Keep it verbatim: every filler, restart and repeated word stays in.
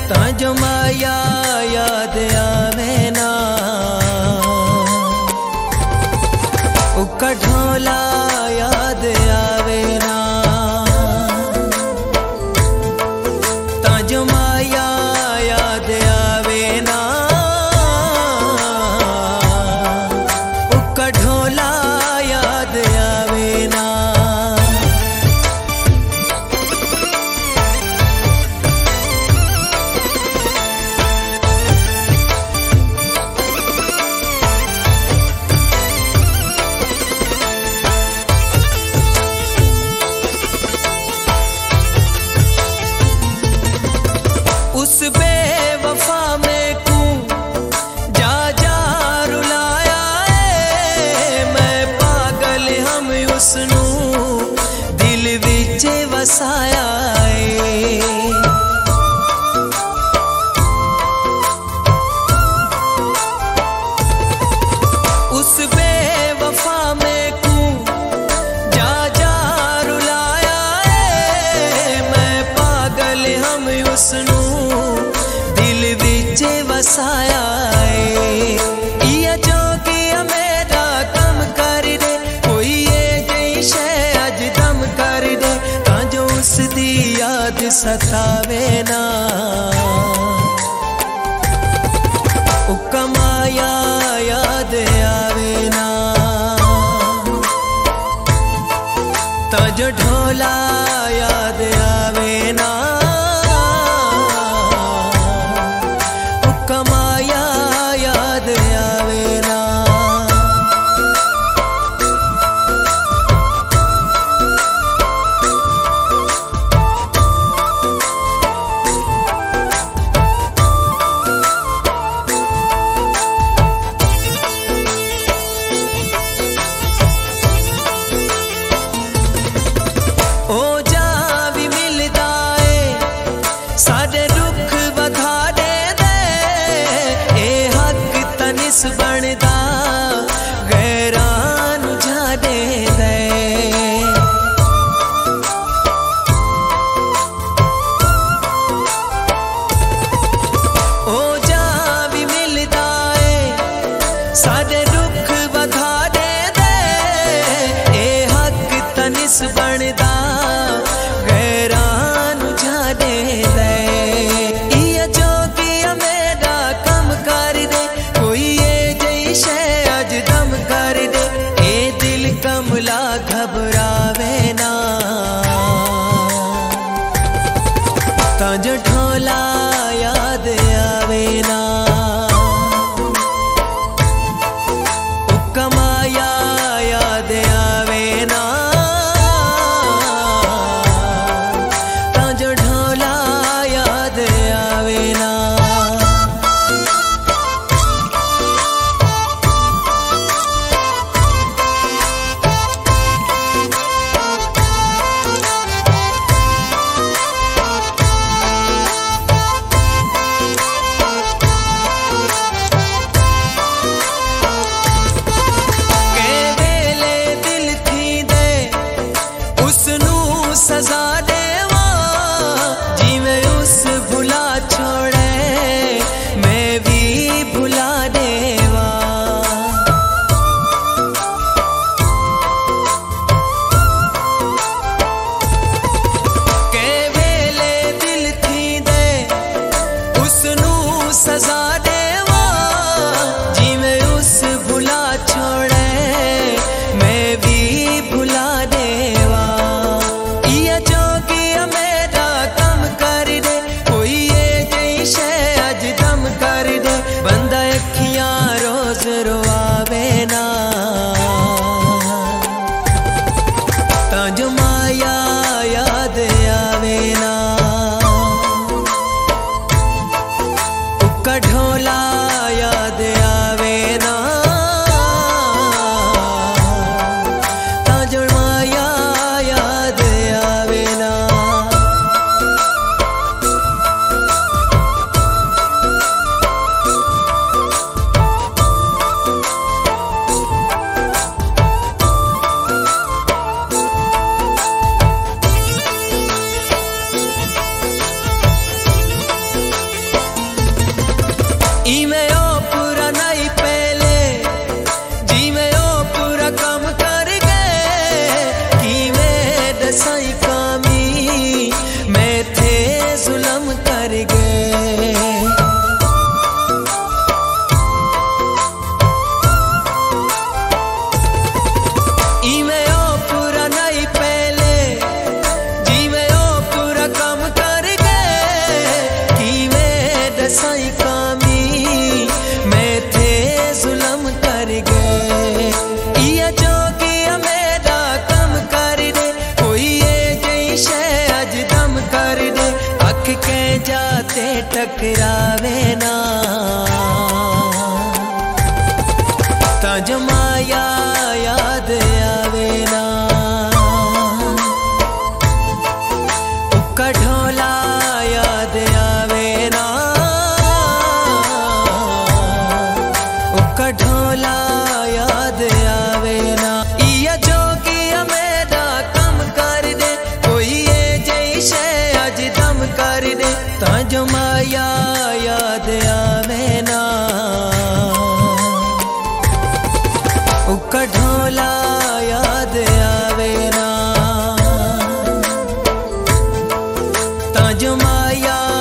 ताजो माया याद आवे ना, उका ढोला याद आवे ना, ताजो माया याद आवे ना, उका ढोला याद आवे ना। उस बेवफा में कू जा जा रुलाया है, मैं पागल हम उसनू दिल विच वसाया है। उस बेवफा में कू जा जा रुलाया है, मैं पागल हम उसनू दिल विच वसाया है। इया जो कि मेरा कम कर दे, कोई ये जई शै अज दम कर दे, तां जो उसदी याद सतावे ना, उका माया याद आवे ना, तां जो ढोला याद आवे ना, उका माया याद आवे ना। ओ जा भी मिलदा ए साडे दुख वधा दे दे, ए हक तनिस बनदा गैरां नू जा दे दे। ओ जा भी मिलदा ए साडे दुख वधा दे दे, ए हक तनिस बनदा गैरां नू जा दे दे। इया जो कि मेरा कम कर दे, कोई ये जई शै अज दम कर दे, ए दिल कमला घबरावे ना, तां जो ढोला याद आवे ना, उका माया याद आवे ना, तां जो ढोला याद आवे ना। जाते टकरावे ना, ताज माया याद आवे ना। उका ढोला याद आवे ना, उका ढोला याद आवे ना। इया जोगिया मेरा कम कर दे, कोई ये जैसे अज दम कर दे, ताज माया याद आवे ना। उका ढोला याद आवे ना, ताज माया